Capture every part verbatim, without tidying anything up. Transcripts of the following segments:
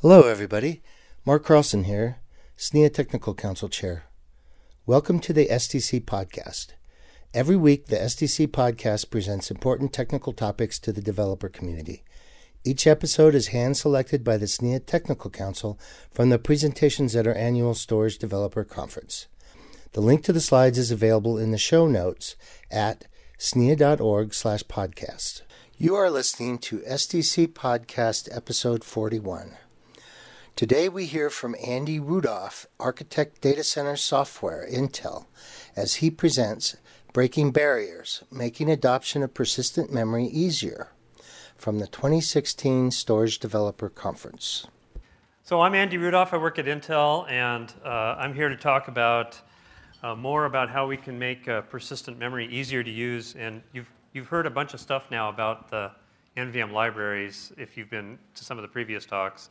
Hello, everybody. Mark Carlson here, S N I A Technical Council Chair. Welcome to the S T C Podcast. Every week, the S T C Podcast presents important technical topics to the developer community. Each episode is hand-selected by the S N I A Technical Council from the presentations at our annual Storage Developer Conference. The link to the slides is available in the show notes at snia.org slash podcast. You are listening to S T C Podcast Episode forty-one. Today we hear from Andy Rudolph, Architect Data Center Software, Intel, as he presents Breaking Barriers, Making Adoption of Persistent Memory Easier, from the twenty sixteen Storage Developer Conference. So I'm Andy Rudolph. I work at Intel, and uh, I'm here to talk about uh, more about how we can make uh, persistent memory easier to use. And you've you've heard a bunch of stuff now about the N V M libraries if you've been to some of the previous talks.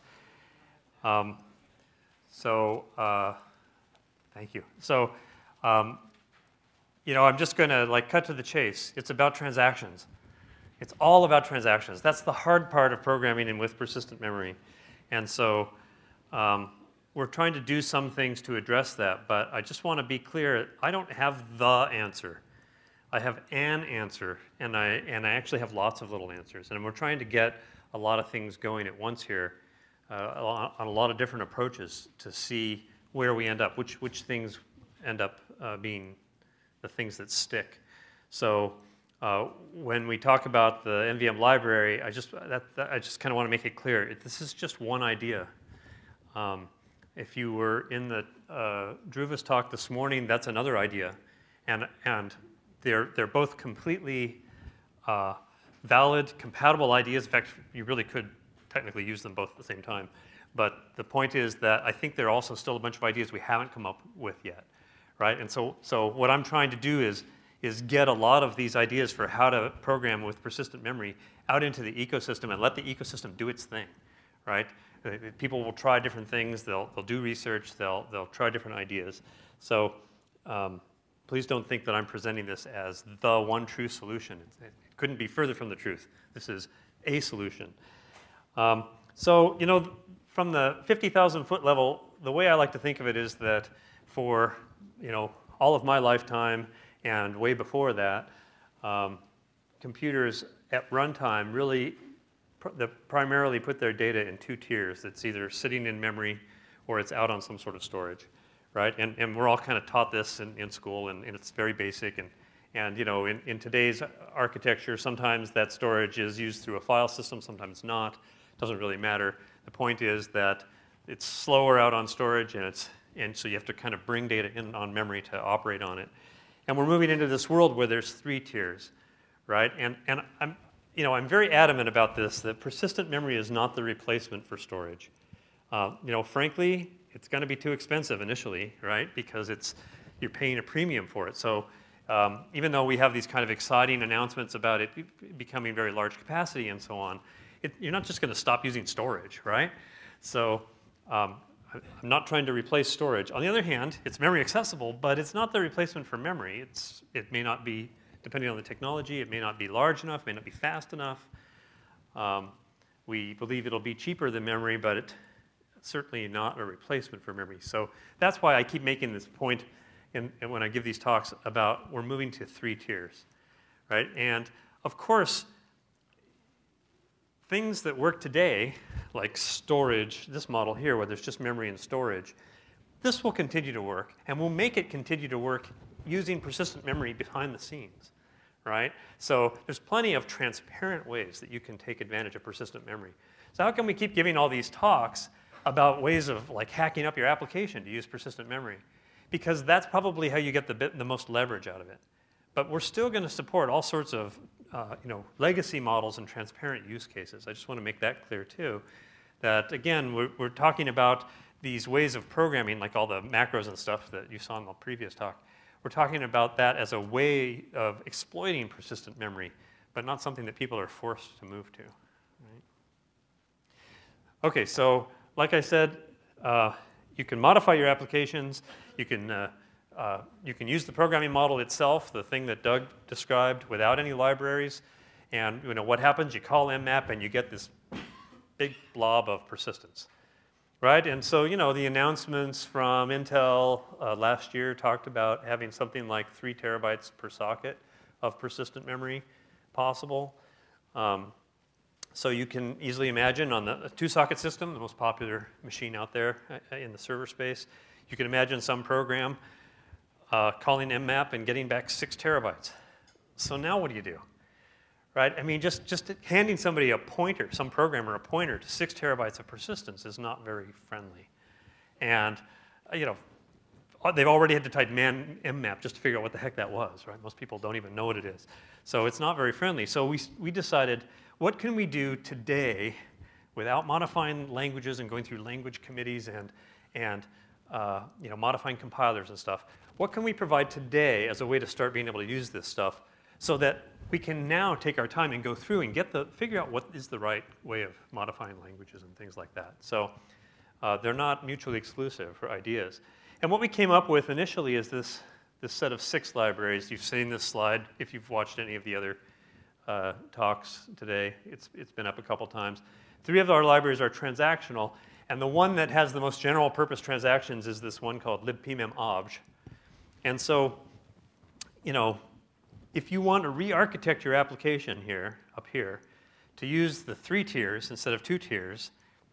Um, so, uh, thank you. So, um, you know, I'm just going to like cut to the chase. It's about transactions. It's all about transactions. That's the hard part of programming and with persistent memory. And so, um, we're trying to do some things to address that, but I just want to be clear, I don't have the answer. I have an answer, and I, and I actually have lots of little answers. And we're trying to get a lot of things going at once here. Uh, on a lot of different approaches to see where we end up, which which things end up uh, being the things that stick. So uh, when we talk about the N V M library, I just that, that I just kind of want to make it clear. It, this is just one idea. Um, if you were in the uh, Dhruva's talk this morning, that's another idea, and and they're they're both completely uh, valid, compatible ideas. In fact, you really could technically use them both at the same time. But the point is that I think there are also still a bunch of ideas we haven't come up with yet, right? And so, so what I'm trying to do is, is get a lot of these ideas for how to program with persistent memory out into the ecosystem and let the ecosystem do its thing, right? People will try different things, they'll, they'll do research, they'll, they'll try different ideas. So um, please don't think that I'm presenting this as the one true solution. It, it couldn't be further from the truth. This is a solution. Um, so, you know, from the fifty thousand foot level, the way I like to think of it is that for, you know, all of my lifetime and way before that, um, computers at runtime really pr the primarily put their data in two tiers. It's either sitting in memory or it's out on some sort of storage, right? And, and we're all kind of taught this in, in school, and, and it's very basic. And, and you know, in, in today's architecture, sometimes that storage is used through a file system, sometimes not. Doesn't really matter. The point is that it's slower out on storage, and it's and so you have to kind of bring data in on memory to operate on it. And we're moving into this world where there's three tiers, right? And and I'm you know I'm very adamant about this, that persistent memory is not the replacement for storage. Uh, you know, frankly, it's going to be too expensive initially, right? Because it's you're paying a premium for it. So um, even though we have these kind of exciting announcements about it becoming very large capacity and so on, It, you're not just going to stop using storage, right? So um, I'm not trying to replace storage. On the other hand, it's memory accessible, but it's not the replacement for memory. It's, it may not be, depending on the technology, it may not be large enough, may not be fast enough. Um, we believe it'll be cheaper than memory, but it's certainly not a replacement for memory. So that's why I keep making this point in, in when I give these talks about we're moving to three tiers, right? And of course, things that work today, like storage, this model here where there's just memory and storage, this will continue to work, and we'll make it continue to work using persistent memory behind the scenes, right? So there's plenty of transparent ways that you can take advantage of persistent memory. So how can we keep giving all these talks about ways of like hacking up your application to use persistent memory? Because that's probably how you get the, bit, the most leverage out of it. But we're still going to support all sorts of uh, you know, legacy models and transparent use cases. I just want to make that clear too. That again, we're, we're talking about these ways of programming, like all the macros and stuff that you saw in the previous talk. We're talking about that as a way of exploiting persistent memory, but not something that people are forced to move to. Right? Okay, so like I said, uh, you can modify your applications. You can uh, Uh, you can use the programming model itself, the thing that Doug described, without any libraries. And you know what happens? You call mmap and you get this big blob of persistence. right? And so, you know, the announcements from Intel uh, last year talked about having something like three terabytes per socket of persistent memory possible. Um, so you can easily imagine on the two-socket system, the most popular machine out there in the server space, you can imagine some program uh, calling M map and getting back six terabytes. So now what do you do? Right? I mean, just, just handing somebody a pointer, some programmer a pointer to six terabytes of persistence is not very friendly. And, you know, they've already had to type man M map just to figure out what the heck that was, right? Most people don't even know what it is. So it's not very friendly. So we, we decided, what can we do today without modifying languages and going through language committees and, and uh, you know, modifying compilers and stuff? What can we provide today as a way to start being able to use this stuff so that we can now take our time and go through and get the, figure out what is the right way of modifying languages and things like that. So uh, they're not mutually exclusive for ideas. And what we came up with initially is this, this set of six libraries. You've seen this slide if you've watched any of the other uh, talks today. It's, it's been up a couple times. Three of our libraries are transactional, and the one that has the most general purpose transactions is this one called libpmemobj. And so, you know, if you want to re-architect your application here, up here, to use the three tiers instead of two tiers,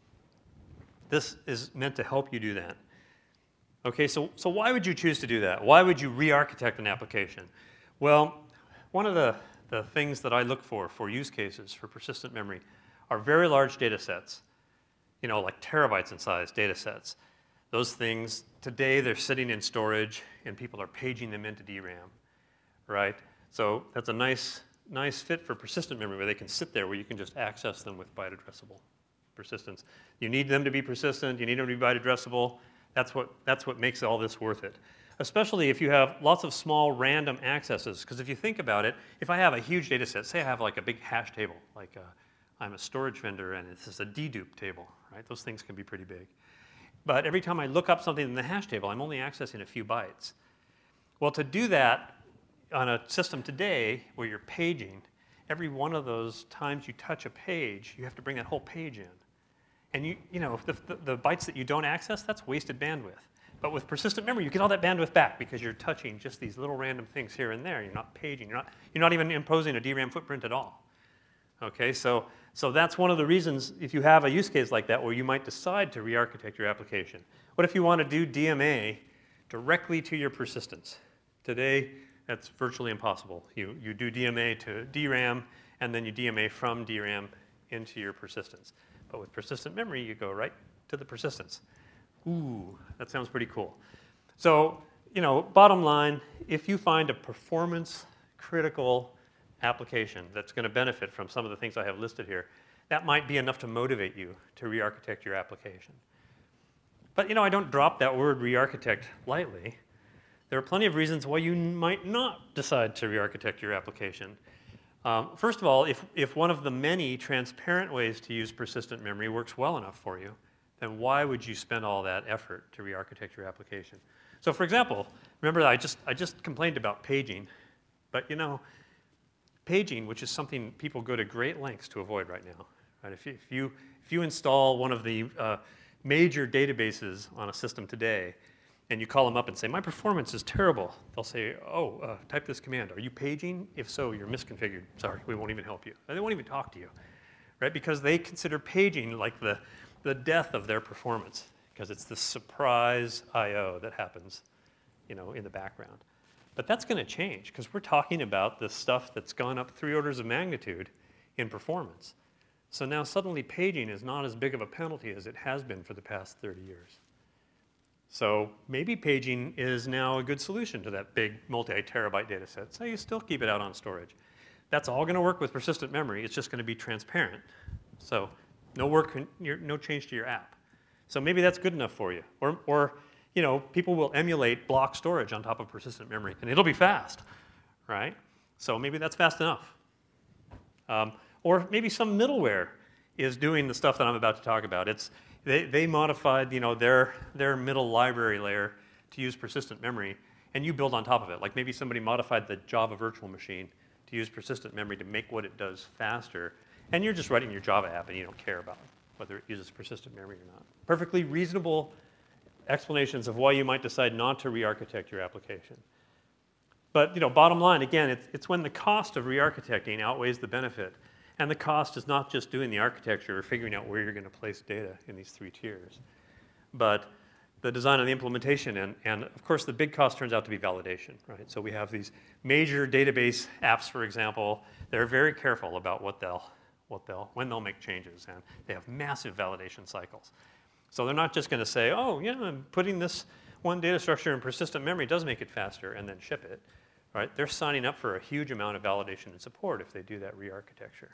this is meant to help you do that. Okay, so, so why would you choose to do that? Why would you re-architect an application? Well, one of the, the things that I look for for use cases for persistent memory are very large data sets, you know, like terabytes in size data sets. Those things, today they're sitting in storage and people are paging them into D RAM, right? So that's a nice, nice fit for persistent memory where they can sit there where you can just access them with byte addressable persistence. You need them to be persistent, you need them to be byte addressable. That's what, that's what makes all this worth it. Especially if you have lots of small random accesses. Because if you think about it, if I have a huge data set, say I have like a big hash table, like a, I'm a storage vendor and this is a dedupe table, right? Those things can be pretty big. But every time I look up something in the hash table, I'm only accessing a few bytes. Well, to do that on a system today where you're paging, every one of those times you touch a page, you have to bring that whole page in. And you, you know, the, the, the bytes that you don't access, that's wasted bandwidth. But with persistent memory, you get all that bandwidth back because you're touching just these little random things here and there. You're not paging. You're not, you're not even imposing a D RAM footprint at all. Okay, so, so that's one of the reasons if you have a use case like that where you might decide to re-architect your application. What if you want to do D M A directly to your persistence? Today, that's virtually impossible. You, you do D M A to D RAM, and then you D M A from D RAM into your persistence. But with persistent memory, you go right to the persistence. Ooh, that sounds pretty cool. So, you know, bottom line, if you find a performance-critical application that's going to benefit from some of the things I have listed here, that might be enough to motivate you to re-architect your application. But, you know, I don't drop that word re-architect lightly. There are plenty of reasons why you might not decide to re-architect your application. Um, first of all, if, if one of the many transparent ways to use persistent memory works well enough for you, then why would you spend all that effort to re-architect your application? So for example, remember I just, I just complained about paging, but you know, paging, which is something people go to great lengths to avoid right now. Right? If, you, if, you, if you install one of the uh, major databases on a system today, and you call them up and say, my performance is terrible, they'll say, oh, uh, type this command. Are you paging? If so, you're misconfigured. Sorry, we won't even help you. And they won't even talk to you, right? Because they consider paging like the, the death of their performance, because it's the surprise I O that happens, you know, in the background. But that's going to change, because we're talking about the stuff that's gone up three orders of magnitude in performance. So now suddenly paging is not as big of a penalty as it has been for the past thirty years. So maybe paging is now a good solution to that big multi-terabyte data set. So you still keep it out on storage. That's all going to work with persistent memory. It's just going to be transparent. So no work, no change to your app. So maybe that's good enough for you. Or, or you know, people will emulate block storage on top of persistent memory, and it'll be fast, right? So maybe that's fast enough. Um, or maybe some middleware is doing the stuff that I'm about to talk about. It's They, they modified, you know, their, their middle library layer to use persistent memory, and you build on top of it. Like maybe somebody modified the Java virtual machine to use persistent memory to make what it does faster, and you're just writing your Java app and you don't care about whether it uses persistent memory or not. Perfectly reasonable explanations of why you might decide not to re-architect your application. But you know, bottom line, again, it's, it's when the cost of re-architecting outweighs the benefit. And the cost is not just doing the architecture or figuring out where you're going to place data in these three tiers, but the design and the implementation. And, and of course, the big cost turns out to be validation, right? So we have these major database apps, for example. They're very careful about what they'll, what they'll, when they'll make changes. And they have massive validation cycles. So they're not just going to say, oh, yeah, I'm putting this one data structure in persistent memory does make it faster, and then ship it. Right? They're signing up for a huge amount of validation and support if they do that re-architecture.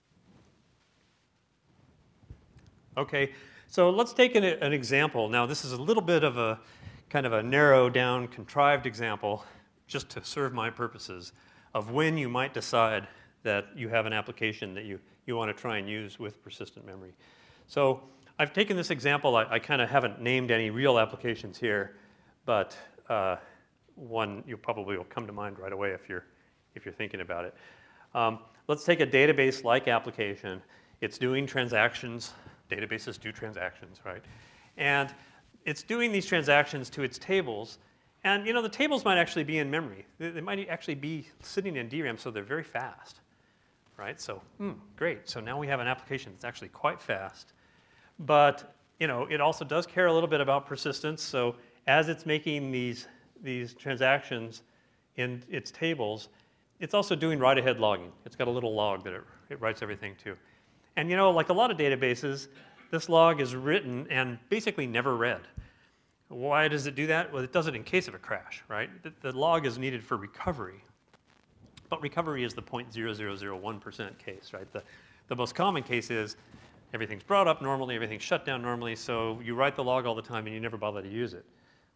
Okay, so let's take an, an example. Now, this is a little bit of a kind of a narrow down, contrived example, just to serve my purposes, of when you might decide that you have an application that you, you want to try and use with persistent memory. So I've taken this example. I, I kind of haven't named any real applications here, but uh, one you probably will come to mind right away if you're, if you're thinking about it. Um, let's take a database-like application. It's doing transactions. Databases do transactions, right? And it's doing these transactions to its tables. And you know, the tables might actually be in memory. They, they might actually be sitting in D RAM, so they're very fast, right? So, hmm, great. So now we have an application that's actually quite fast. But you know, it also does care a little bit about persistence. So as it's making these these transactions in its tables, it's also doing write-ahead logging. It's got a little log that it, it writes everything to. And you know, like a lot of databases, this log is written and basically never read. Why does it do that? Well, it does it in case of a crash, right? The, the log is needed for recovery. But recovery is the zero point zero zero zero one percent case, right? The, the most common case is everything's brought up normally, everything's shut down normally, so you write the log all the time and you never bother to use it.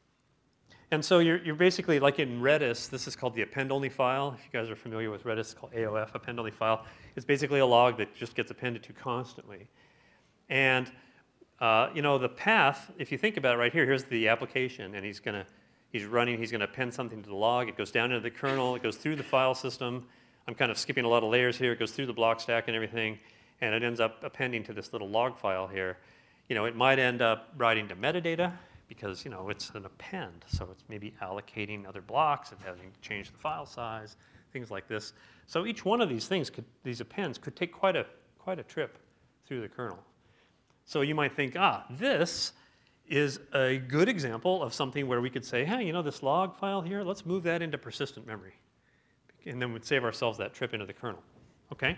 And so you're, you're basically, like in Redis, this is called the append-only file. If you guys are familiar with Redis, it's called A O F, append-only file. It's basically a log that just gets appended to constantly. And uh, you know, the path, if you think about it right here, here's the application, and he's going to, he's running, he's going to append something to the log. It goes down into the kernel. It goes through the file system. I'm kind of skipping a lot of layers here. It goes through the block stack and everything, and it ends up appending to this little log file here. You know, it might end up writing to metadata, because you know, it's an append, so it's maybe allocating other blocks and having to change the file size, things like this. So each one of these things, could, these appends, could take quite a, quite a trip through the kernel. So you might think, ah, this is a good example of something where we could say, hey, you know, this log file here, let's move that into persistent memory. And then we'd save ourselves that trip into the kernel. Okay?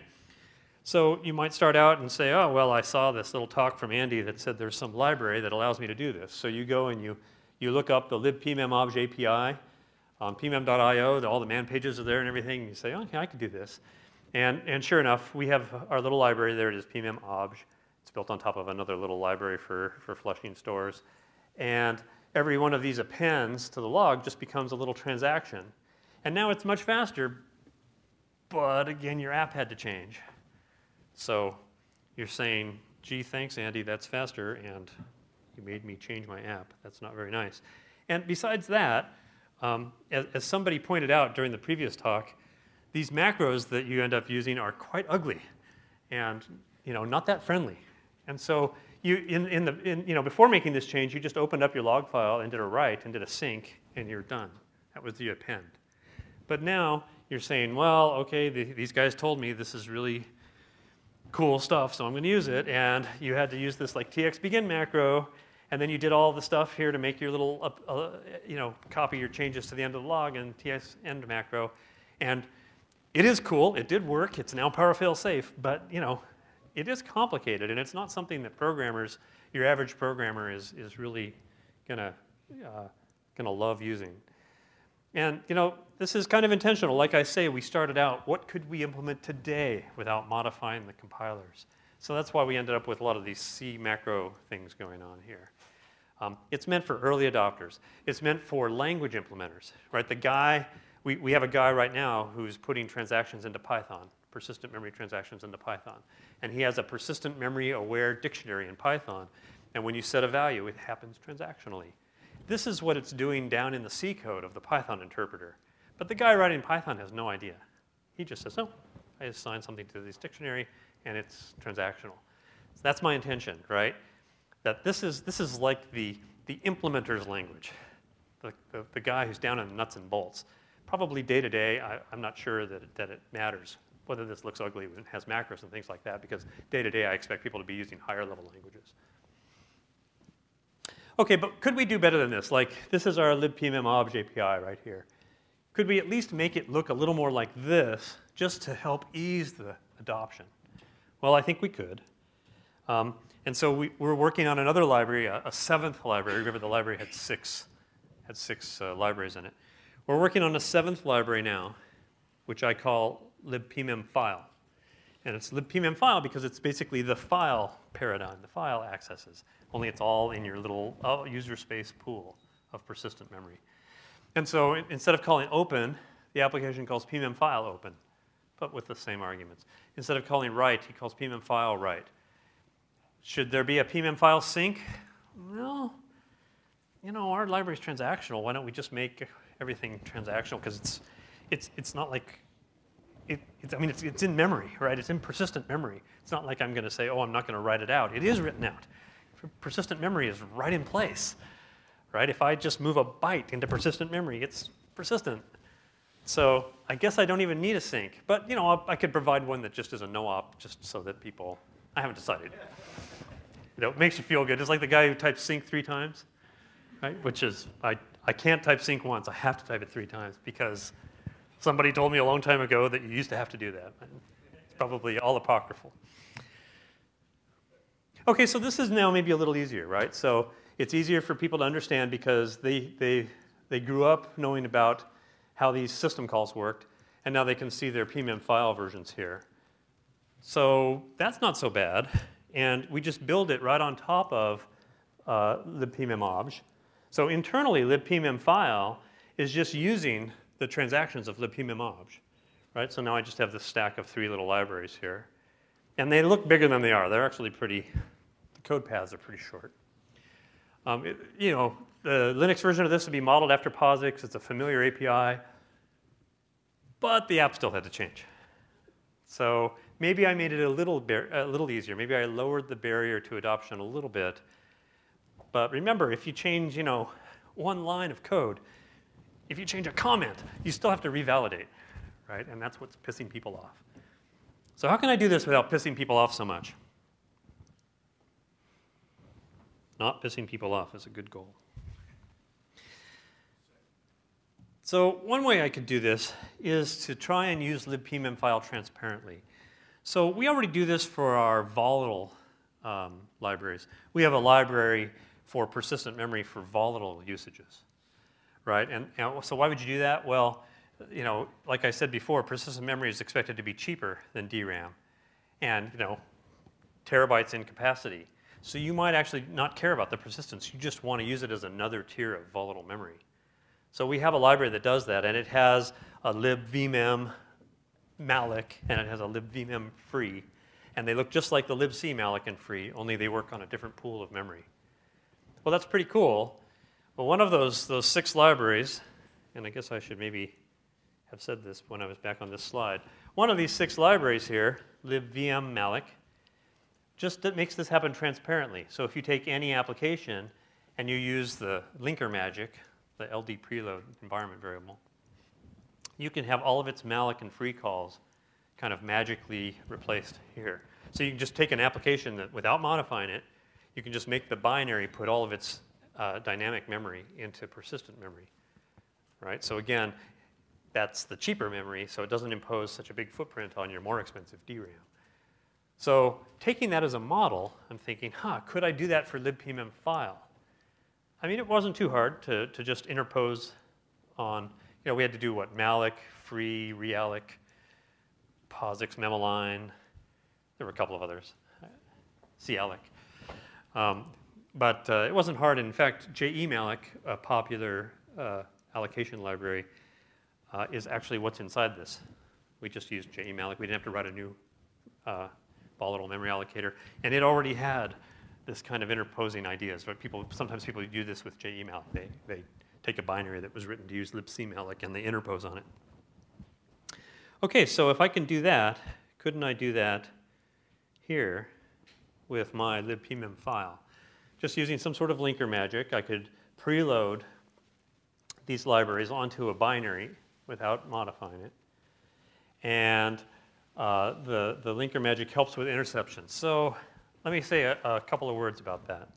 So you might start out and say, oh, well, I saw this little talk from Andy that said there's some library that allows me to do this. So you go and you, you look up the libpmemobj A P I on p mem dot i o, all the man pages are there and everything, and you say, oh, okay, I could do this. And, and sure enough, we have our little library there. It is pmemobj. It's built on top of another little library for, for flushing stores. And every one of these appends to the log just becomes a little transaction. And now it's much faster, but again, your app had to change. So you're saying, gee, thanks, Andy, that's faster, and you made me change my app. That's not very nice. And besides that, um, as, as somebody pointed out during the previous talk, these macros that you end up using are quite ugly and you know, not that friendly. And so you, in, in the, in, you know, before making this change, you just opened up your log file and did a write and did a sync, and you're done. That was the append. But now you're saying, well, okay, the, these guys told me this is really cool stuff, so I'm going to use it. And you had to use this like txbegin macro, and then you did all the stuff here to make your little, uh, uh, you know, copy your changes to the end of the log and tsend macro. And it is cool. It did work. It's now power fail safe. But you know, it is complicated, and it's not something that programmers, your average programmer, is is really gonna uh, gonna love using. And you know, this is kind of intentional. Like I say, we started out, what could we implement today without modifying the compilers? So that's why we ended up with a lot of these C macro things going on here. Um, it's meant for early adopters. It's meant for language implementers, right? The guy, we, we have a guy right now who's putting transactions into Python, persistent memory transactions into Python. And he has a persistent memory aware dictionary in Python. And when you set a value, it happens transactionally. This is what it's doing down in the C code of the Python interpreter. But the guy writing Python has no idea. He just says, oh, I assign something to this dictionary, and it's transactional. So that's my intention, right? That this is, this is like the, the implementer's language, the, the, the guy who's down in the nuts and bolts. Probably day to day, I, I'm not sure that it, that it matters whether this looks ugly and has macros and things like that, because day to day I expect people to be using higher level languages. Okay, but could we do better than this? Like, this is our libpmmobj A P I right here. Could we at least make it look a little more like this, just to help ease the adoption? Well, I think we could. Um, and so we, we're working on another library, a, a seventh library. Remember, the library had six, had six uh, libraries in it. We're working on a seventh library now, which I call libpmmfile. And it's libpmmfile because it's basically the file paradigm, the file accesses, only it's all in your little uh, user space pool of persistent memory. And so instead of calling open, the application calls pmmfile open, but with the same arguments. Instead of calling write, he calls pmmfile write. Should there be a pmmfile sync? Well, you know, our library is transactional. Why don't we just make everything transactional? Because it's, it's, it's not like, it, it's, I mean, it's, it's in memory, right? It's in persistent memory. It's not like I'm going to say, oh, I'm not going to write it out. It is written out. Persistent memory is right in place, right? If I just move a byte into persistent memory, it's persistent. So I guess I don't even need a sync. But, you know, I'll, I could provide one that just is a no-op, just so that people, I haven't decided. You know, it makes you feel good. It's like the guy who types sync three times, right? Which is, I, I can't type sync once. I have to type it three times because somebody told me a long time ago that you used to have to do that. It's probably all apocryphal. Okay, so this is now maybe a little easier, right? So it's easier for people to understand because they, they, they grew up knowing about how these system calls worked, and now they can see their pmmfile versions here. So that's not so bad. And we just build it right on top of uh, libpmmobj. So internally, libpmmfile is just using the transactions of libpmmobj, right? So now I just have this stack of three little libraries here. And they look bigger than they are. They're actually pretty, the code paths are pretty short. Um, it, you know, the Linux version of this would be modeled after POSIX. It's a familiar A P I. But the app still had to change. So maybe I made it a little, a little easier. Maybe I lowered the barrier to adoption a little bit. But remember, if you change, you know, one line of code, if you change a comment, you still have to revalidate, right? And that's what's pissing people off. So how can I do this without pissing people off so much? Not pissing people off is a good goal. So one way I could do this is to try and use libpmmfile transparently. So we already do this for our volatile um, libraries. We have a library for persistent memory for volatile usages, right? And, and so why would you do that? Well, you know, like I said before, persistent memory is expected to be cheaper than D RAM, and you know, terabytes in capacity. So you might actually not care about the persistence. You just want to use it as another tier of volatile memory. So we have a library that does that, and it has a libvmem malloc, and it has a libvmem free, and they look just like the libc malloc and free, only they work on a different pool of memory. Well, that's pretty cool. But one of those those six libraries, and I guess I should maybe have said this when I was back on this slide. One of these six libraries here, libvm malloc, just makes this happen transparently. So if you take any application and you use the linker magic, the L D preload environment variable, you can have all of its malloc and free calls kind of magically replaced here. So you can just take an application that, without modifying it, you can just make the binary put all of its uh, dynamic memory into persistent memory, right? So again, that's the cheaper memory, so it doesn't impose such a big footprint on your more expensive D RAM. So taking that as a model, I'm thinking, huh, could I do that for libpmmfile? I mean, it wasn't too hard to, to just interpose on, you know, we had to do what, malloc, free, realloc, POSIX, memoline. There were a couple of others, calloc. Um, but uh, it wasn't hard. In fact, jemalloc, a popular uh, allocation library, uh, is actually what's inside this. We just used jemalloc. We didn't have to write a new uh, volatile memory allocator. And it already had this kind of interposing ideas. But people, sometimes people do this with jemalloc. They, they take a binary that was written to use libcmalloc and they interpose on it. Okay, so if I can do that, couldn't I do that here with my libpmem file. Just using some sort of linker magic, I could preload these libraries onto a binary without modifying it. And uh, the, the linker magic helps with interception. So let me say a, a couple of words about that.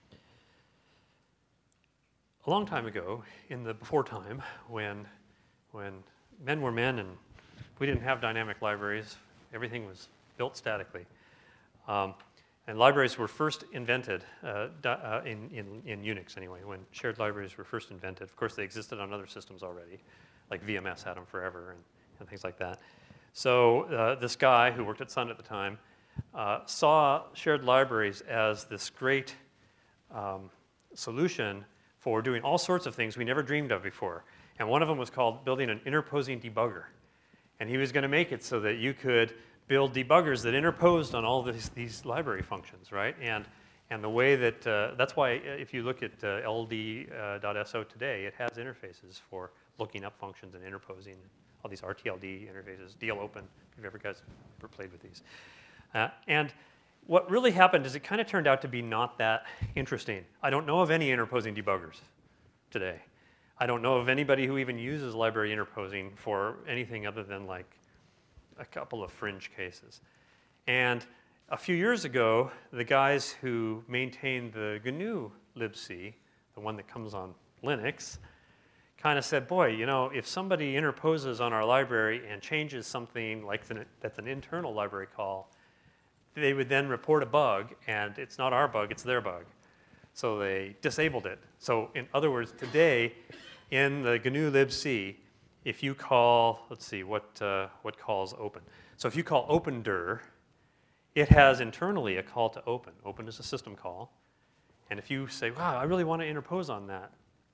A long time ago, in the before time, when, when men were men and we didn't have dynamic libraries, everything was built statically. Um, and libraries were first invented uh, uh, in, in, in Unix anyway, when shared libraries were first invented. Of course, they existed on other systems already, like V M S had them forever and, and things like that. So uh, this guy who worked at Sun at the time uh, saw shared libraries as this great um, solution for doing all sorts of things we never dreamed of before. And one of them was called building an interposing debugger. And he was going to make it so that you could build debuggers that interposed on all these, these library functions, right? And, and the way that, uh, that's why if you look at uh, L D dot S O today, it has interfaces for looking up functions and interposing, all these R T L D interfaces, D L open, if you've ever guys ever played with these. Uh, and what really happened is it kind of turned out to be not that interesting. I don't know of any interposing debuggers today. I don't know of anybody who even uses library interposing for anything other than like a couple of fringe cases. And a few years ago, the guys who maintained the G N U libc, the one that comes on Linux, kind of said, boy, you know, if somebody interposes on our library and changes something like the, that's an internal library call, they would then report a bug, and it's not our bug, it's their bug. So they disabled it. So in other words, today, in the G N U libc, if you call, let's see, what, uh, what calls open? So if you call opendir, it has internally a call to open. Open is a system call. And if you say, wow, I really want to interpose on that,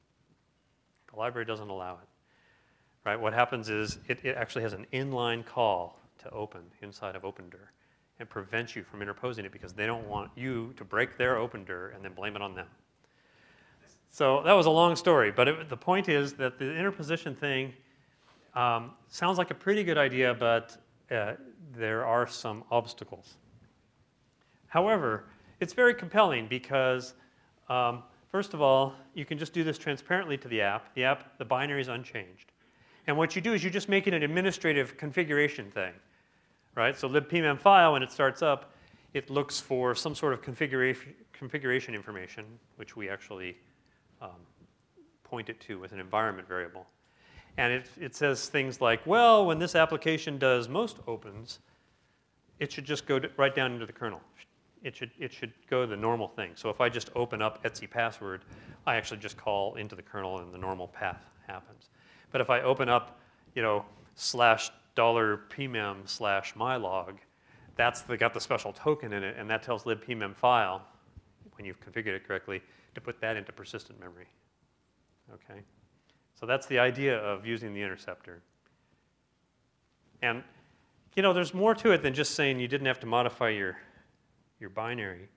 the library doesn't allow it. Right? What happens is it, it actually has an inline call to open inside of opendir and prevents you from interposing it because they don't want you to break their opendir and then blame it on them. So that was a long story, but it, the point is that the interposition thing um, sounds like a pretty good idea, but uh, there are some obstacles. However, it's very compelling because, um, first of all, you can just do this transparently to the app. The app, the binary is unchanged. And what you do is you just make it an administrative configuration thing, right? So libpmem file, when it starts up, it looks for some sort of configuration, configuration information, which we actually um, point it to with an environment variable. And it, it says things like, well, when this application does most opens, it should just go to, right down into the kernel. It should, it should go the normal thing. So if I just open up etc password, I actually just call into the kernel and the normal path happens. But if I open up, you know, slash dollar pmem slash mylog, that's the, got the special token in it, and that tells libpmem file, when you've configured it correctly, to put that into persistent memory. Okay? So that's the idea of using the interceptor. And, you know, there's more to it than just saying you didn't have to modify your, your binary.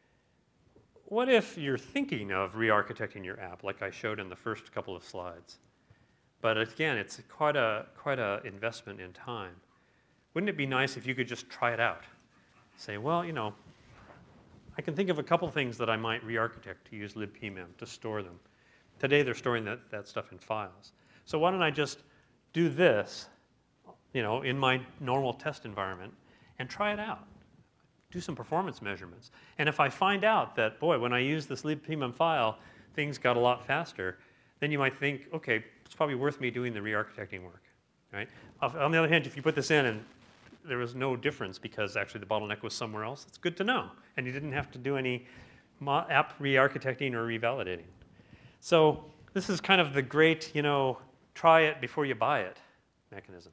What if you're thinking of re-architecting your app, like I showed in the first couple of slides? But again, it's quite a quite a investment in time. Wouldn't it be nice if you could just try it out? Say, well, you know, I can think of a couple things that I might re-architect to use libpmem to store them. Today, they're storing that, that stuff in files. So why don't I just do this, you know, in my normal test environment and try it out? Do some performance measurements. And if I find out that, boy, when I use this libpmem file, things got a lot faster, then you might think, okay, it's probably worth me doing the re-architecting work, right? On the other hand, if you put this in and there was no difference because actually the bottleneck was somewhere else, it's good to know. And you didn't have to do any app re-architecting or revalidating. So this is kind of the great, you know, try it before you buy it mechanism.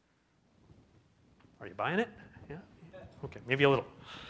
Are you buying it? Yeah? Okay, maybe a little.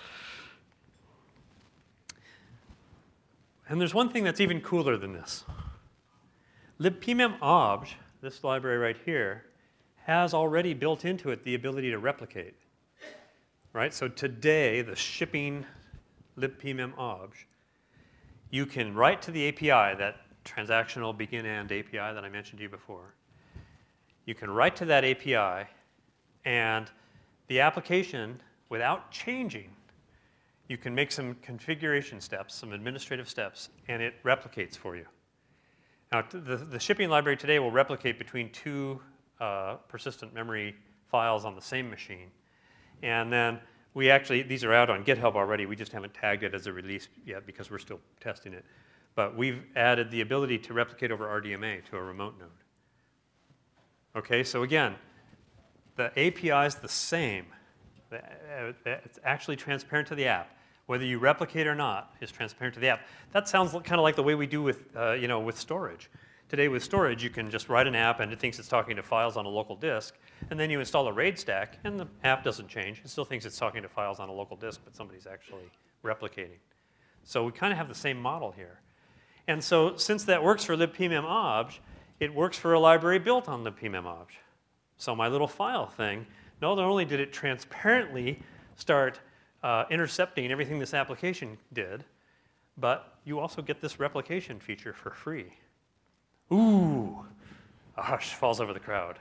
And there's one thing that's even cooler than this. libpmem obj, this library right here, has already built into it the ability to replicate. Right? So today, the shipping libpmem obj, you can write to the A P I, that transactional begin and A P I that I mentioned to you before. You can write to that A P I, and the application, without changing, you can make some configuration steps, some administrative steps, and it replicates for you. Now, the, the shipping library today will replicate between two uh, persistent memory files on the same machine. And then we actually, these are out on GitHub already. We just haven't tagged it as a release yet because we're still testing it. But we've added the ability to replicate over R D M A to a remote node. Okay, so again, the A P I is the same. It's actually transparent to the app. Whether you replicate or not is transparent to the app. That sounds kind of like the way we do with, uh, you know, with storage. Today with storage, you can just write an app and it thinks it's talking to files on a local disk, and then you install a RAID stack, and the app doesn't change. It still thinks it's talking to files on a local disk, but somebody's actually replicating. So we kind of have the same model here. And so since that works for libpmemobj, it works for a library built on libpmemobj. So my little file thing, not only did it transparently start uh, intercepting everything this application did, but you also get this replication feature for free. Ooh, a hush falls over the crowd.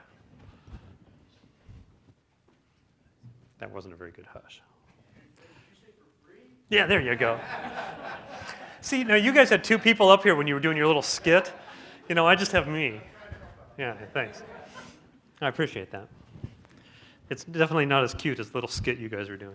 That wasn't a very good hush. Yeah, there you go. See, now you guys had two people up here when you were doing your little skit. You know, I just have me. Yeah, thanks. I appreciate that. It's definitely not as cute as the little skit you guys are doing.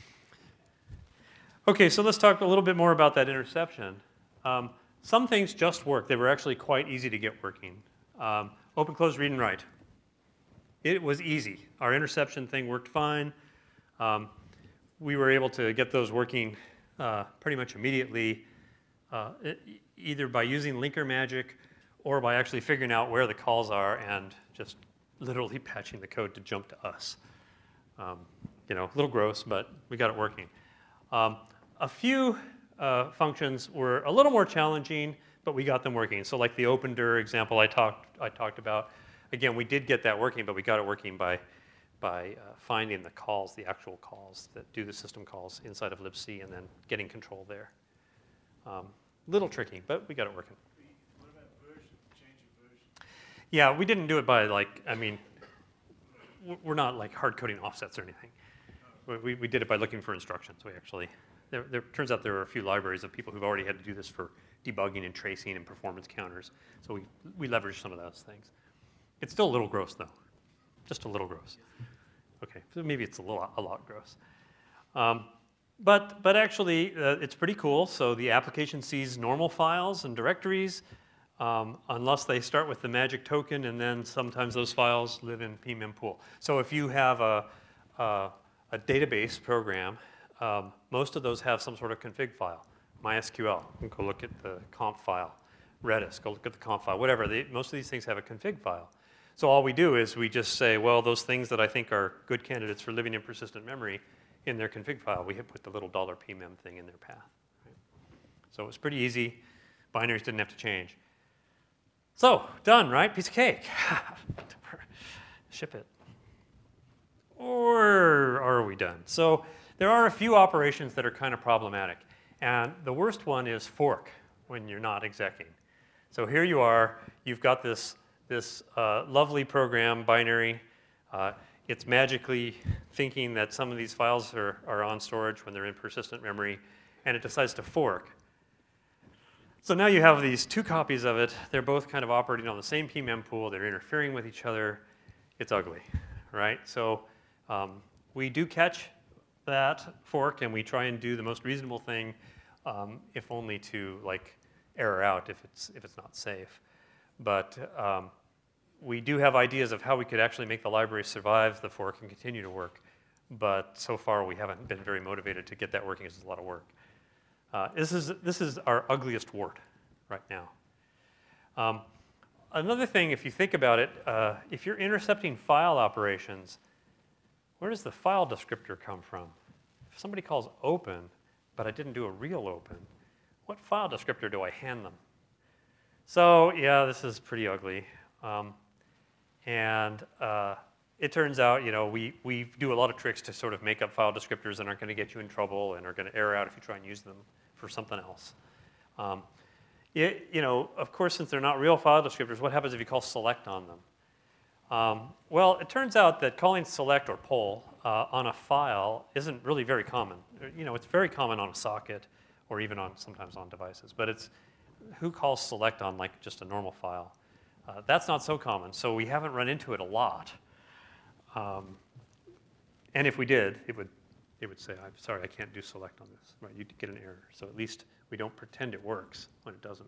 Okay, so let's talk a little bit more about that interception. Um, some things just work. They were actually quite easy to get working. Um, open, close, read, and write. It was easy. Our interception thing worked fine. Um, we were able to get those working uh, pretty much immediately, uh, it, either by using linker magic or by actually figuring out where the calls are and just literally patching the code to jump to us. Um, you know, a little gross, but we got it working. Um, a few uh, functions were a little more challenging, but we got them working. So like the opendir example I talked, I talked about, again, we did get that working, but we got it working by, by uh, finding the calls, the actual calls that do the system calls inside of libc and then getting control there. Um, little tricky, but we got it working. What about version, changing version? Yeah, we didn't do it by like, I mean, we're not like hard coding offsets or anything. We, we did it by looking for instructions. We actually, there, there turns out there are a few libraries of people who've already had to do this for debugging and tracing and performance counters. So we, we leveraged some of those things. It's still a little gross though, just a little gross. Okay, so maybe it's a, little, a lot gross. Um, but, but actually, uh, it's pretty cool. So the application sees normal files and directories, um, unless they start with the magic token, and then sometimes those files live in pmempool. So if you have a, a a database program, um, most of those have some sort of config file. MySQL, go look at the conf file. Redis, go look at the conf file. Whatever, they, most of these things have a config file. So all we do is we just say, well, those things that I think are good candidates for living in persistent memory in their config file, we hit put the little $pmem thing in their path. Right? So it was pretty easy. Binaries didn't have to change. So, done, right? Piece of cake. Ship it. Or are we done? So there are a few operations that are kind of problematic. And the worst one is fork when you're not execing. So here you are. You've got this, this uh, lovely program, binary. Uh, it's magically thinking that some of these files are, are on storage when they're in persistent memory, and it decides to fork. So now you have these two copies of it. They're both kind of operating on the same P M E M pool. They're interfering with each other. It's ugly, right? So Um, we do catch that fork, and we try and do the most reasonable thing, um, if only to like error out if it's if it's not safe. But um, we do have ideas of how we could actually make the library survive the fork and continue to work. But so far, we haven't been very motivated to get that working. It's a lot of work. Uh, this is this is our ugliest wart right now. Um, another thing, if you think about it, uh, if you're intercepting file operations, where does the file descriptor come from? If somebody calls open, but I didn't do a real open, what file descriptor do I hand them? So yeah, this is pretty ugly. Um, and uh, it turns out, you know, we, we do a lot of tricks to sort of make up file descriptors that aren't going to get you in trouble and are going to error out if you try and use them for something else. Um, it, you know, of course, since they're not real file descriptors, what happens if you call select on them? Um, well, it turns out that calling select or poll uh, on a file isn't really very common. You know, it's very common on a socket or even on sometimes on devices, but it's who calls select on like just a normal file. Uh, that's not so common, so we haven't run into it a lot. Um, and if we did, it would it would say, I'm sorry, I can't do select on this. Right? You'd get an error. So at least we don't pretend it works when it doesn't.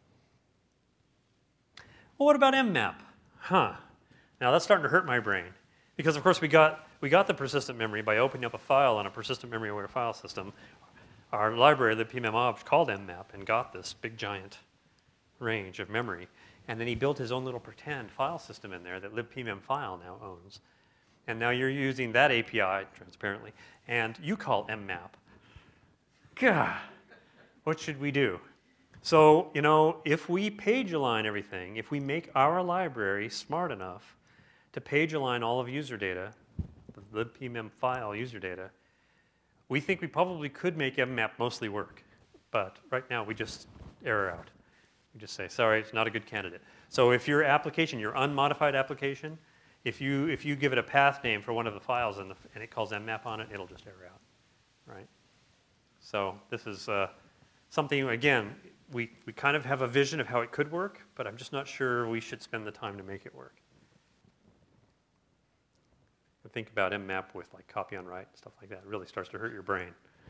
Well, what about M map? Huh. Now that's starting to hurt my brain. Because of course we got we got the persistent memory by opening up a file on a persistent memory aware file system. Our library, the PMEMObj, called M map and got this big giant range of memory. And then he built his own little pretend file system in there that libpmemfile now owns. And now you're using that A P I, transparently, and you call M map. God, what should we do? So, you know, if we page align everything, if we make our library smart enough to page align all of user data, the libpmemfile user data, we think we probably could make M map mostly work. But right now, we just error out. We just say, sorry, it's not a good candidate. So if your application, your unmodified application, if you, if you give it a path name for one of the files and, the, and it calls M map on it, it'll just error out, right? So this is uh, something, again, we, we kind of have a vision of how it could work, but I'm just not sure we should spend the time to make it work. But think about M map with like copy on write, stuff like that. It really starts to hurt your brain.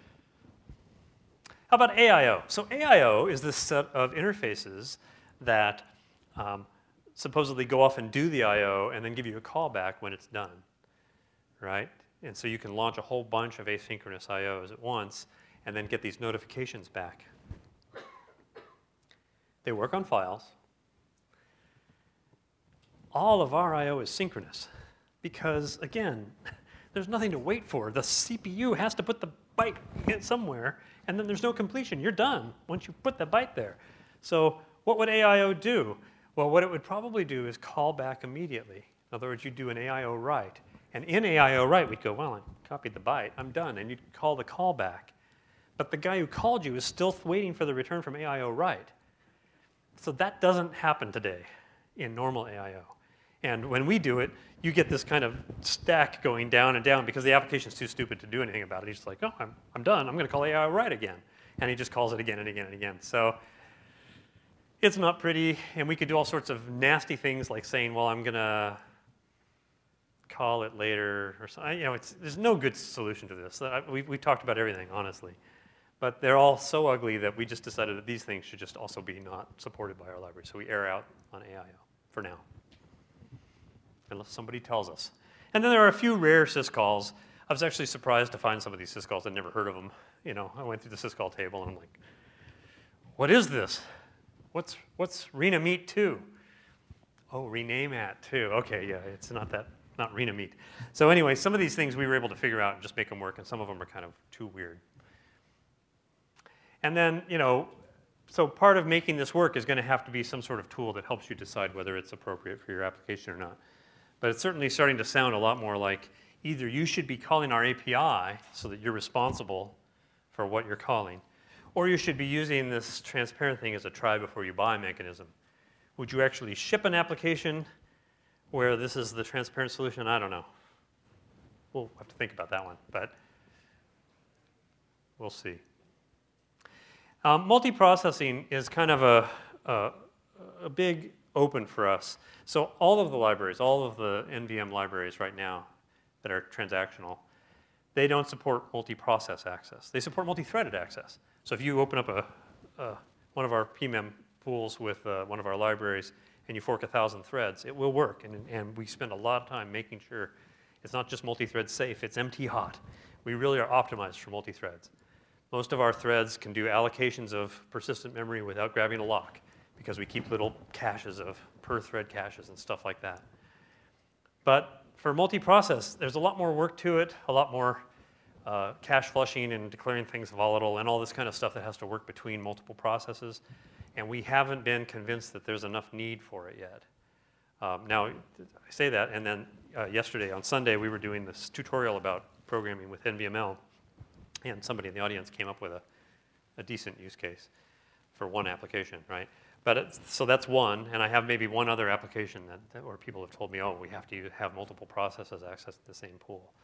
How about A I O? So A I O is this set of interfaces that um, supposedly go off and do the I O and then give you a callback when it's done, right? And so you can launch a whole bunch of asynchronous I Os at once and then get these notifications back. They work on files. All of our I O is synchronous because, again, there's nothing to wait for. The C P U has to put the byte in somewhere, and then there's no completion. You're done once you put the byte there. So what would A I O do? Well, what it would probably do is call back immediately. In other words, you'd do an A I O write. And in A I O write, we'd go, well, I copied the byte. I'm done. And you'd call the callback. But the guy who called you is still waiting for the return from A I O write. So that doesn't happen today in normal A I O. And when we do it, you get this kind of stack going down and down because the application's too stupid to do anything about it. He's just like, oh, I'm, I'm done. I'm going to call A I O write again. And he just calls it again and again and again. So it's not pretty. And we could do all sorts of nasty things like saying, well, I'm going to call it later. Or something. You know, it's, there's no good solution to this. We, we talked about everything, honestly. But they're all so ugly that we just decided that these things should just also be not supported by our library. So we err out on A I O for now, unless somebody tells us. And then there are a few rare syscalls. I was actually surprised to find some of these syscalls. I'd never heard of them. You know, I went through the syscall table and I'm like, what is this? What's, what's renameet two? Oh, rename at two. Okay, yeah, it's not that, not renameet. So anyway, some of these things we were able to figure out and just make them work, and some of them are kind of too weird. And then, you know, so part of making this work is going to have to be some sort of tool that helps you decide whether it's appropriate for your application or not. But it's certainly starting to sound a lot more like either you should be calling our A P I so that you're responsible for what you're calling, or you should be using this transparent thing as a try before you buy mechanism. Would you actually ship an application where this is the transparent solution? I don't know. We'll have to think about that one, but we'll see. Um, multiprocessing is kind of a, a, a big open for us. So all of the libraries, all of the N V M libraries right now that are transactional, they don't support multi-process access. They support multi-threaded access. So if you open up a, a, one of our P M E M pools with uh, one of our libraries and you fork a thousand threads, it will work. And, and we spend a lot of time making sure it's not just multi-thread safe, it's M T hot. We really are optimized for multi-threads. Most of our threads can do allocations of persistent memory without grabbing a lock because we keep little caches of per-thread caches and stuff like that. But for multi-process, there's a lot more work to it, a lot more uh, cache flushing and declaring things volatile and all this kind of stuff that has to work between multiple processes. And we haven't been convinced that there's enough need for it yet. Um, now, I say that, and then uh, yesterday on Sunday, we were doing this tutorial about programming with N V M L. And somebody in the audience came up with a, a decent use case for one application, right? But it's, so that's one, and I have maybe one other application that, that where people have told me, oh, we have to have multiple processes access the same pool.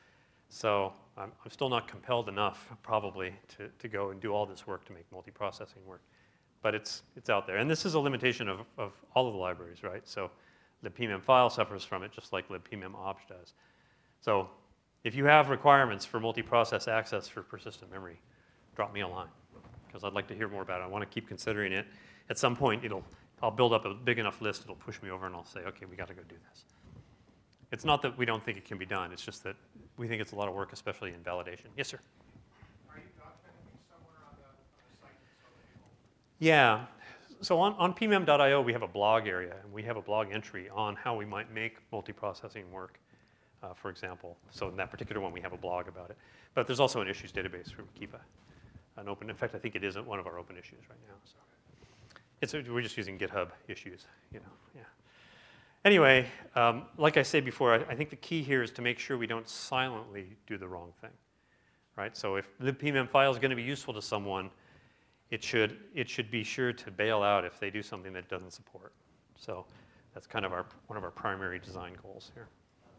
So I'm, I'm still not compelled enough, probably, to, to go and do all this work to make multiprocessing work. But it's, it's out there. And this is a limitation of, of all of the libraries, right? So libpmem file suffers from it, just like libpmem obj does. So if you have requirements for multiprocess access for persistent memory, drop me a line, because I'd like to hear more about it. I want to keep considering it. At some point, it'll, I'll build up a big enough list, it'll push me over, and I'll say, okay, we got to go do this. It's not that we don't think it can be done. It's just that we think it's a lot of work, especially in validation. Yes, sir? Are you documenting somewhere on the, on the site that's available? Yeah. So on, on p m e m dot i o, we have a blog area, and we have a blog entry on how we might make multiprocessing work, uh, for example. So in that particular one, we have a blog about it. But there's also an issues database where we keep a, an open. In fact, I think it is one of our open issues right now. So it's, we're just using GitHub issues, you know, yeah. Anyway, um, like I said before, I, I think the key here is to make sure we don't silently do the wrong thing, right? So if libpmem file is going to be useful to someone, it should, it should be sure to bail out if they do something that it doesn't support. So that's kind of our, one of our primary design goals here.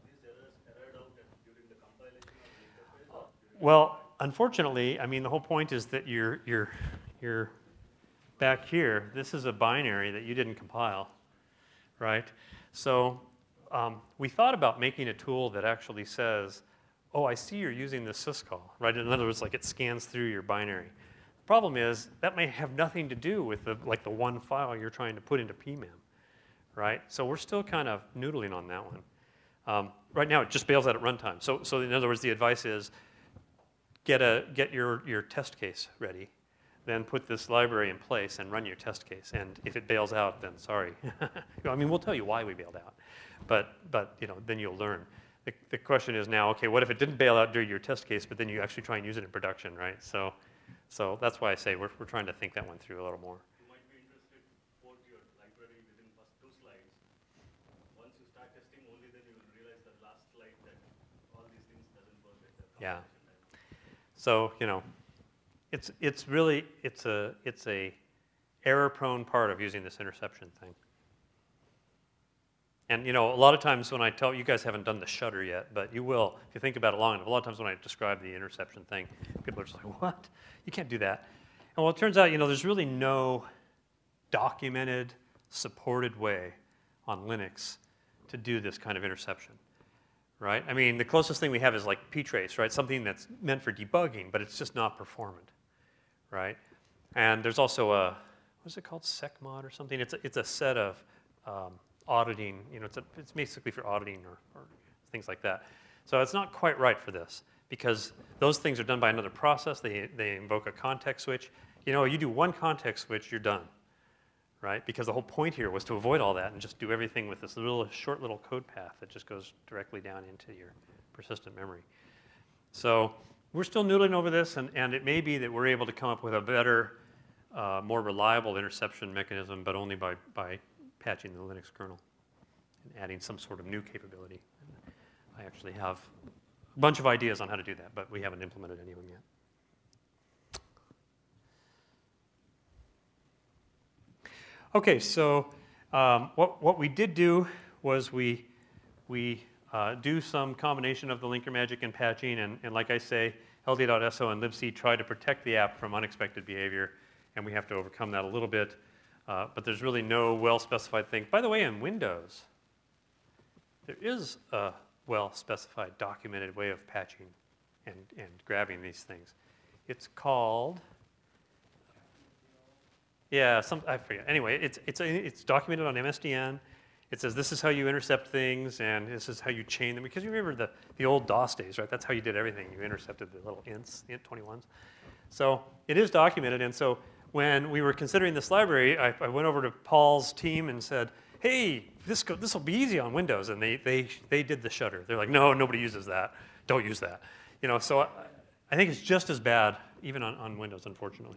Well, unfortunately, I mean, the whole point is that you're, you're, you're back here. This is a binary that you didn't compile, right? So um, we thought about making a tool that actually says, oh, I see you're using the syscall, right? In other words, like it scans through your binary. The problem is that may have nothing to do with the, like the one file you're trying to put into p m e m, right? So we're still kind of noodling on that one. Um, right now, it just bails out at runtime. So, so in other words, the advice is get, a, get your, your test case ready. Then put this library in place and run your test case. And if it bails out, then sorry. I mean, we'll tell you why we bailed out. But, but you know, then you'll learn. The, the question is now, okay, what if it didn't bail out during your test case, but then you actually try and use it in production, right? So, so that's why I say we're, we're trying to think that one through a little more. You might be interested to port your library within the first two slides. Once you start testing, only then you will realize that last slide that all these things doesn't work at the Yeah. time. So, you know, It's, it's really, it's a, it's a error-prone part of using this interception thing. And, you know, a lot of times when I tell, you guys haven't done the shutter yet, but you will, if you think about it long enough, a lot of times when I describe the interception thing, people are just like, what? You can't do that. And well, it turns out, you know, there's really no documented, supported way on Linux to do this kind of interception. Right? I mean, the closest thing we have is like ptrace, right? Something that's meant for debugging, but it's just not performant, right? And there's also a, what is it called, SecMod or something? It's a, it's a set of um, auditing, you know, it's, a, it's basically for auditing or, or things like that. So it's not quite right for this because those things are done by another process. They, they invoke a context switch. You know, you do one context switch, you're done, right? Because the whole point here was to avoid all that and just do everything with this little short little code path that just goes directly down into your persistent memory. So we're still noodling over this, and, and it may be that we're able to come up with a better, uh, more reliable interception mechanism, but only by, by patching the Linux kernel and adding some sort of new capability. And I actually have a bunch of ideas on how to do that, but we haven't implemented any of them yet. Okay, so um, what, what we did do was we, we uh, do some combination of the linker magic and patching, and, and like I say, L D dot S O and libc try to protect the app from unexpected behavior, and we have to overcome that a little bit, uh, but there's really no well-specified thing. By the way, in Windows, there is a well-specified, documented way of patching and, and grabbing these things. It's called... Yeah, some, I forget. Anyway, it's, it's, a, it's documented on M S D N. It says this is how you intercept things, and this is how you chain them. Because you remember the, the old DOS days, right? That's how you did everything. You intercepted the little ints, int twenty-ones. So it is documented. And so when we were considering this library, I, I went over to Paul's team and said, hey, this go, this will be easy on Windows. And they, they, they did the shutter. They're like, no, nobody uses that. Don't use that. You know, so I, I think it's just as bad, even on, on Windows, unfortunately.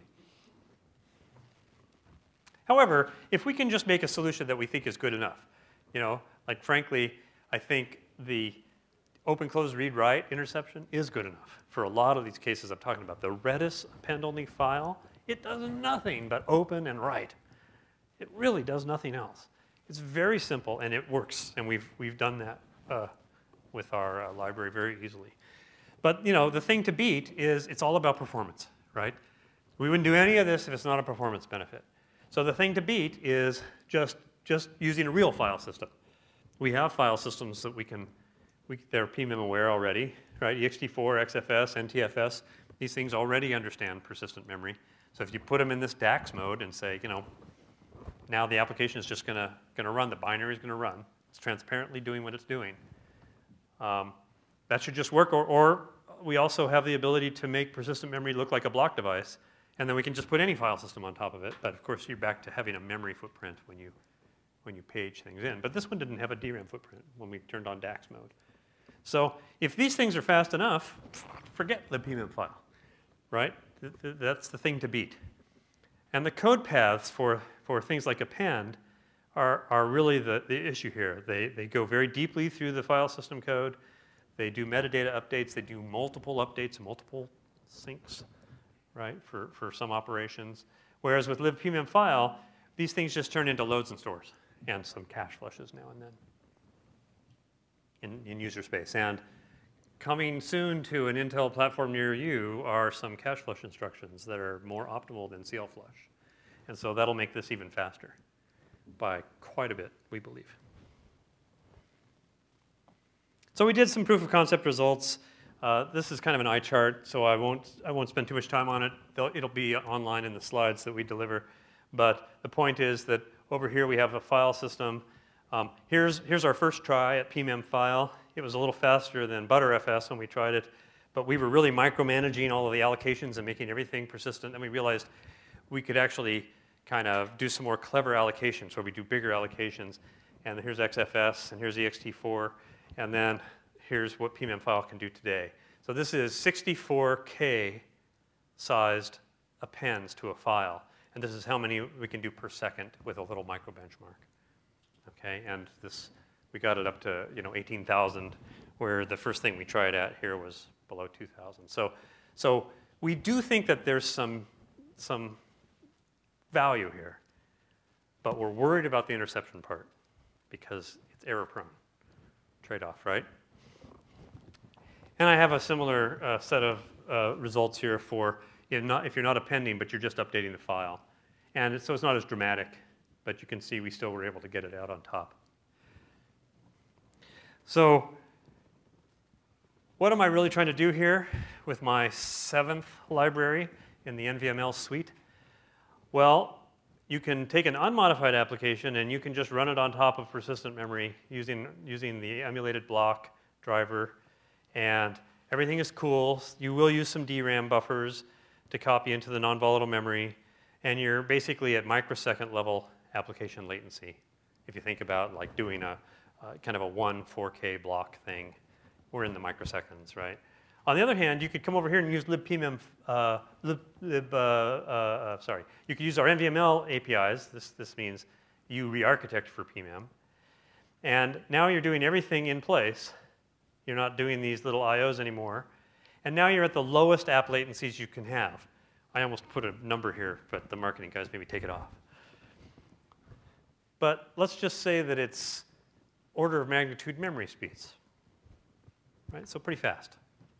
However, if we can just make a solution that we think is good enough, you know, like frankly, I think the open, close, read, write interception is good enough for a lot of these cases I'm talking about. The Redis append-only file, it does nothing but open and write. It really does nothing else. It's very simple, and it works, and we've, we've done that uh, with our uh, library very easily. But you know, the thing to beat is it's all about performance, right? We wouldn't do any of this if it's not a performance benefit. So the thing to beat is just, just using a real file system. We have file systems that we can, we, they're P M E M aware already, right? E X T four, X F S, N T F S, these things already understand persistent memory. So if you put them in this DAX mode and say, you know, now the application is just gonna, gonna run, the binary is gonna run. It's transparently doing what it's doing. Um, that should just work, or, or we also have the ability to make persistent memory look like a block device, and then we can just put any file system on top of it. But of course, you're back to having a memory footprint when you, when you page things in. But this one didn't have a D RAM footprint when we turned on DAX mode. So if these things are fast enough, forget libpmem file, right? Th th that's the thing to beat. And the code paths for, for things like append are, are really the, the issue here. They, they go very deeply through the file system code. They do metadata updates. They do multiple updates, multiple syncs, right, for, for some operations. Whereas with libpmem file, these things just turn into loads and stores and some cache flushes now and then in, in user space. And coming soon to an Intel platform near you are some cache flush instructions that are more optimal than C L flush. And so that'll make this even faster by quite a bit, we believe. So we did some proof of concept results. Uh, this is kind of an eye chart, so I won't, I won't spend too much time on it. They'll, it'll be online in the slides that we deliver. But the point is that over here we have a file system. Um, here's, here's our first try at P M E M file. It was a little faster than Btrfs when we tried it, but we were really micromanaging all of the allocations and making everything persistent. And we realized we could actually kind of do some more clever allocations where we do bigger allocations. And here's X F S, and here's E X T four, and then here's what P M E M file can do today. So this is sixty-four K sized appends to a file. And this is how many we can do per second with a little micro benchmark. Okay, and this, we got it up to, you know, eighteen thousand, where the first thing we tried at here was below two thousand. So, so we do think that there's some, some value here, but we're worried about the interception part because it's error prone. Trade-off, right? And I have a similar uh, set of uh, results here for if, not, if you're not appending, but you're just updating the file. And it, so it's not as dramatic, but you can see we still were able to get it out on top. So what am I really trying to do here with my seventh library in the N V M L suite? Well, you can take an unmodified application and you can just run it on top of persistent memory using, using the emulated block driver. And everything is cool. You will use some D RAM buffers to copy into the non-volatile memory. And you're basically at microsecond level application latency. If you think about like doing a uh, kind of a one four K block thing, we're in the microseconds, right? On the other hand, you could come over here and use libpmem, uh, lib, lib, uh, uh, uh, sorry. You could use our N V M L A P Is. This, this means you re-architect for P M E M. And now you're doing everything in place. You're not doing these little I Os anymore. And now you're at the lowest app latencies you can have. I almost put a number here, but the marketing guys maybe take it off. But let's just say that it's order of magnitude memory speeds, right? So pretty fast.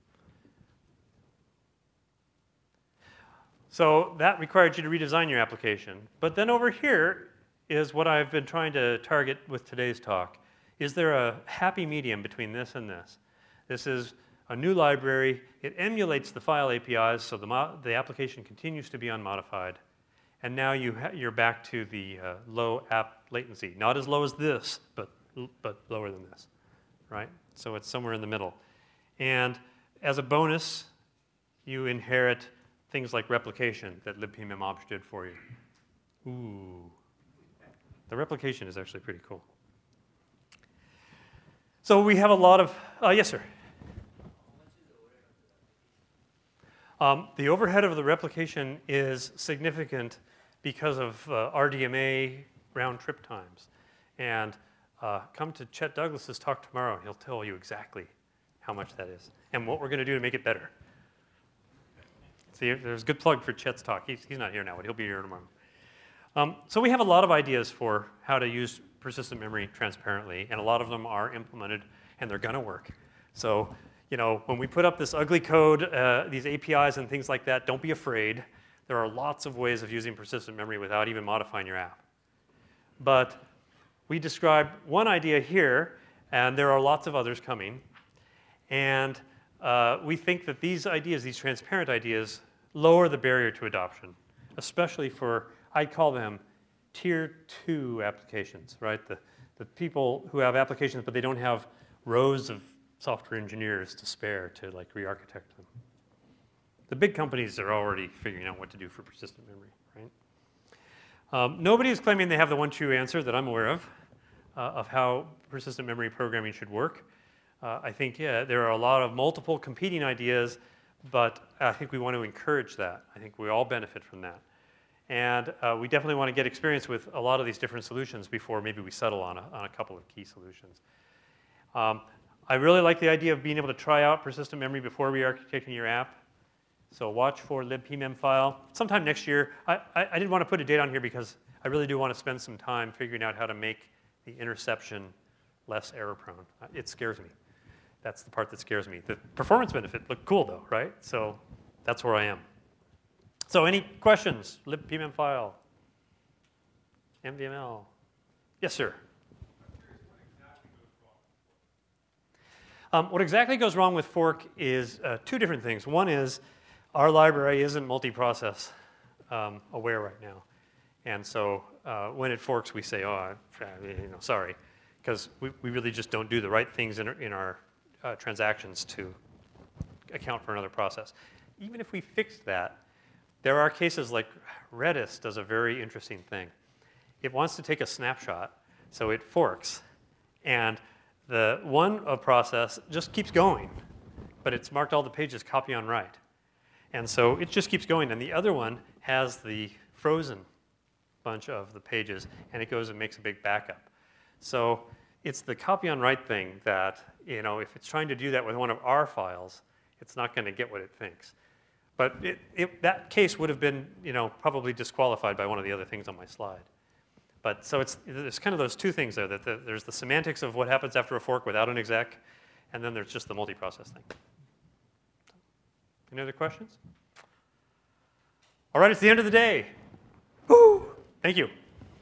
So that required you to redesign your application. But then over here is what I've been trying to target with today's talk. Is there a happy medium between this and this? This is a new library. It emulates the file A P Is, so the, mo the application continues to be unmodified. And now you ha you're back to the uh, low app latency. Not as low as this, but, but lower than this, right? So it's somewhere in the middle. And as a bonus, you inherit things like replication that libpmemops did for you. Ooh. The replication is actually pretty cool. So we have a lot of, uh, yes, sir? Um, the overhead of the replication is significant because of uh, R D M A round trip times. And uh, come to Chet Douglas's talk tomorrow, and he'll tell you exactly how much that is and what we're going to do to make it better. See, there's a good plug for Chet's talk. He's, he's not here now, but he'll be here tomorrow. Um, so we have a lot of ideas for how to use persistent memory transparently, and a lot of them are implemented, and they're going to work. So you know, when we put up this ugly code, uh, these A P Is and things like that, don't be afraid. There are lots of ways of using persistent memory without even modifying your app. But we describe one idea here, and there are lots of others coming. And uh, we think that these ideas, these transparent ideas, lower the barrier to adoption, especially for, I call them tier two applications, right? The, the people who have applications, but they don't have rows of software engineers to spare to like re-architect them. The big companies are already figuring out what to do for persistent memory, right? Um, nobody is claiming they have the one true answer that I'm aware of, uh, of how persistent memory programming should work. Uh, I think yeah, there are a lot of multiple competing ideas, but I think we want to encourage that. I think we all benefit from that. And uh, we definitely want to get experience with a lot of these different solutions before maybe we settle on a, on a couple of key solutions. Um, I really like the idea of being able to try out persistent memory before re-architecting your app. So watch for libpmem file. Sometime next year, I, I, I didn't want to put a date on here because I really do want to spend some time figuring out how to make the interception less error prone. It scares me. That's the part that scares me. The performance benefit looked cool though, right? So that's where I am. So any questions? libpmem file, M V M L. Yes, sir. Um, what exactly goes wrong with fork is uh, two different things. One is our library isn't multi-process um, aware right now. And so uh, when it forks, we say, oh, you know, sorry, because we, we really just don't do the right things in our, in our uh, transactions to account for another process. Even if we fixed that, there are cases like Redis does a very interesting thing. It wants to take a snapshot, so it forks. And the one uh, process just keeps going, but it's marked all the pages copy on write. And so it just keeps going. And the other one has the frozen bunch of the pages, and it goes and makes a big backup. So it's the copy on write thing that, you know, if it's trying to do that with one of our files, it's not going to get what it thinks. But it, it, that case would have been, you know, probably disqualified by one of the other things on my slide. But so it's, there's kind of those two things there. That the, there's the semantics of what happens after a fork without an exec, and then there's just the multi-process thing. Any other questions? All right, it's the end of the day. Woo! Thank you.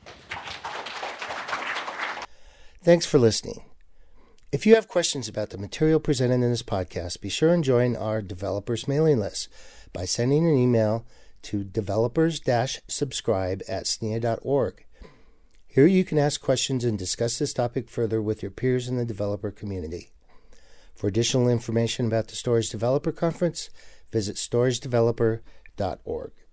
Thanks for listening. If you have questions about the material presented in this podcast, be sure and join our developers mailing list by sending an email to developers dash subscribe at S N I A dot org. Here you can ask questions and discuss this topic further with your peers in the developer community. For additional information about the Storage Developer Conference, visit storage developer dot org.